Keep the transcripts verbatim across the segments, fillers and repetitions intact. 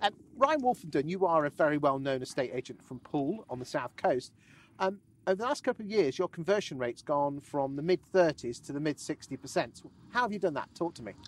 Um, Ryan Wolfenden, you are a very well-known estate agent from Poole on the south coast. Um, over the last couple of years, your conversion rate's gone from the mid thirties to the mid sixty percent. How have you done that? Talk to me.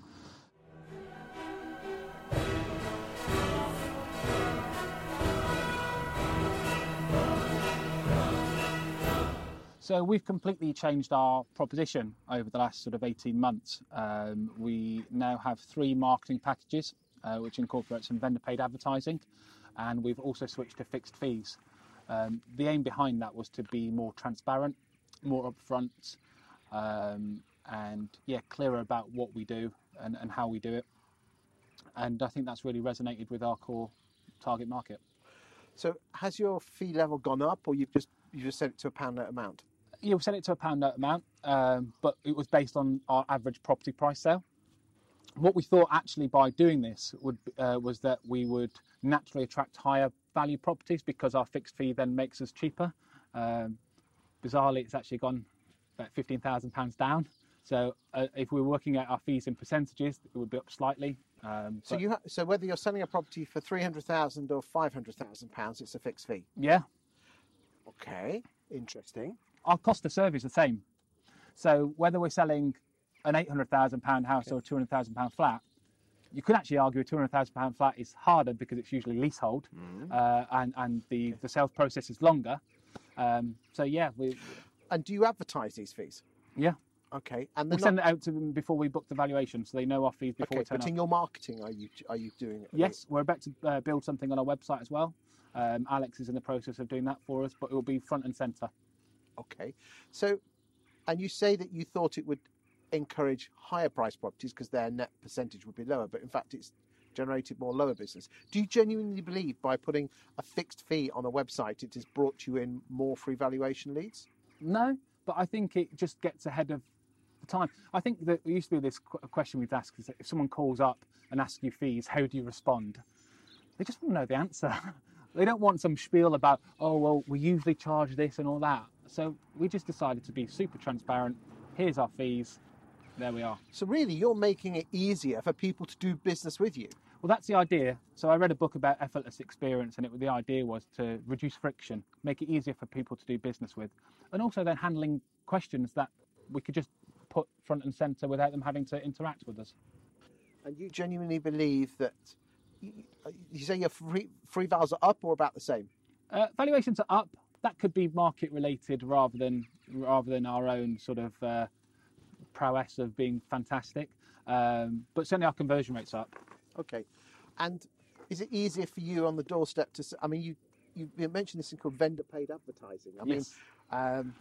So we've completely changed our proposition over the last sort of eighteen months. Um, we now have three marketing packages, uh, which incorporate some vendor paid advertising, and we've also switched to fixed fees. Um, the aim behind that was to be more transparent, more upfront, um, and yeah, clearer about what we do and, and how we do it. And I think that's really resonated with our core target market. So has your fee level gone up, or you've just you just set it to a pound note amount? Yeah, we set it to a pound note amount, um, but it was based on our average property price sale. What we thought actually by doing this would uh, was that we would naturally attract higher value properties because our fixed fee then makes us cheaper. Um, bizarrely, it's actually gone about fifteen thousand pounds down. So uh, if we were working at our fees in percentages, it would be up slightly. Um, so you ha- so whether you're selling a property for three hundred thousand or five hundred thousand pounds, it's a fixed fee. Yeah. Okay, interesting. Our cost to serve is the same. So whether we're selling an eight hundred thousand pounds house okay. or a two hundred thousand pounds flat, you could actually argue a two hundred thousand pounds flat is harder because it's usually leasehold, mm. uh, and, and the, okay. the sales process is longer. Um, so yeah. we. And do you advertise these fees? Yeah. Okay. And we send not... it out to them before we book the valuation, so they know our fees before okay, we turn but up. in your marketing, are you are you doing it? Yes, we're about to uh, build something on our website as well. Um, Alex is in the process of doing that for us, but it will be front and centre. Okay. So, and you say that you thought it would encourage higher price properties because their net percentage would be lower, but in fact it's generated more lower business. Do you genuinely believe by putting a fixed fee on a website it has brought you in more free valuation leads? No, but I think it just gets ahead of the time. I think that there used to be this question we'd ask is that if someone calls up and asks you fees, how do you respond? They just want to know the answer. They don't want some spiel about, oh, well, we usually charge this and all that. So we just decided to be super transparent. Here's our fees. There we are. So really, you're making it easier for people to do business with you? Well, that's the idea. So I read a book about effortless experience, and it, the idea was to reduce friction, make it easier for people to do business with, and also then handling questions that we could just put front and centre without them having to interact with us. And you genuinely believe that, you, you say your free, free vals are up or about the same? Uh, valuations are up. That could be market related rather than rather than our own sort of uh, prowess of being fantastic. Um, but certainly our conversion rate's up. Okay. And is it easier for you on the doorstep to, I mean, you, you mentioned this thing called vendor paid advertising. I yes. mean, um,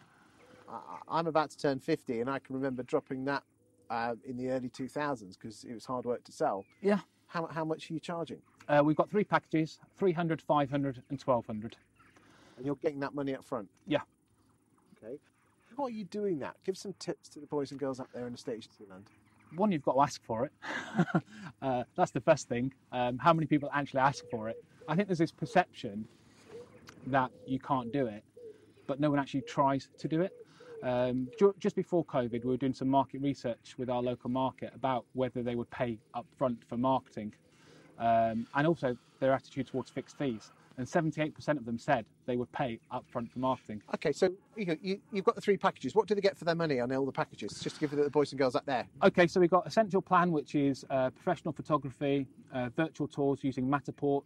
I, I'm about to turn fifty and I can remember dropping that uh, in the early two thousands because it was hard work to sell. Yeah. How, how much are you charging? Uh, we've got three packages, three hundred, five hundred and twelve hundred. And you're getting that money up front? Yeah. Okay. How are you doing that? Give some tips to the boys and girls out there in estate agency land. One, you've got to ask for it. uh, that's the first thing. Um, how many people actually ask for it? I think there's this perception that you can't do it, but no one actually tries to do it. Um, just before COVID, we were doing some market research with our local market about whether they would pay up front for marketing, um, and also their attitude towards fixed fees. And seventy-eight percent of them said they would pay up front for marketing. Okay, so you, you, you've got the three packages. What do they get for their money on all the packages? Just to give the boys and girls out there. Okay, so we've got Essential Plan, which is uh, professional photography, uh, virtual tours using Matterport,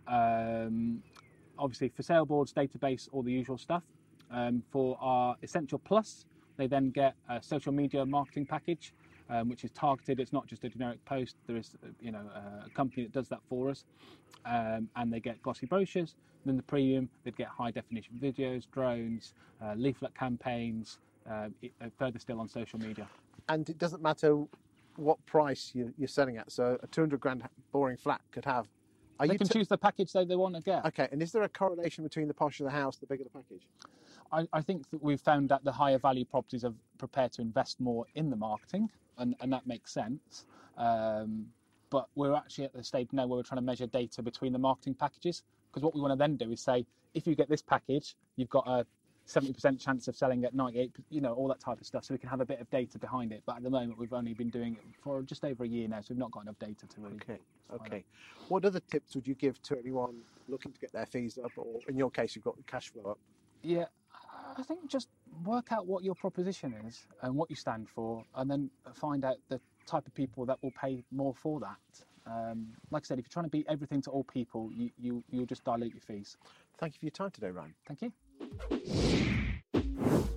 um, obviously for sale boards, database, all the usual stuff. Um, for our Essential Plus, they then get a social media marketing package, um, which is targeted. It's not just a generic post. There is, you know, a company that does that for us, um, and they get glossy brochures. And then the premium, they'd get high definition videos, drones, uh, leaflet campaigns, uh, further still on social media. And it doesn't matter what price you, you're selling at. So a two hundred grand boring flat could have. Are they you can t- choose the package that they want to get. Okay, and is there a correlation between the posher the house, the bigger the package? I, I think that we've found that the higher value properties are prepared to invest more in the marketing, and, and that makes sense. Um, but we're actually at the stage now where we're trying to measure data between the marketing packages, because what we want to then do is say, if you get this package, you've got a seventy percent chance of selling at ninety-eight, you know, all that type of stuff. So we can have a bit of data behind it. But at the moment, we've only been doing it for just over a year now, so we've not got enough data to really. Okay, okay. What other tips would you give to anyone looking to get their fees up, or in your case, you've got the cash flow up? Yeah, I think just work out what your proposition is and what you stand for, and then find out the type of people that will pay more for that. Um, like I said, if you're trying to be everything to all people, you, you, you'll just dilute your fees. Thank you for your time today, Ryan. Thank you.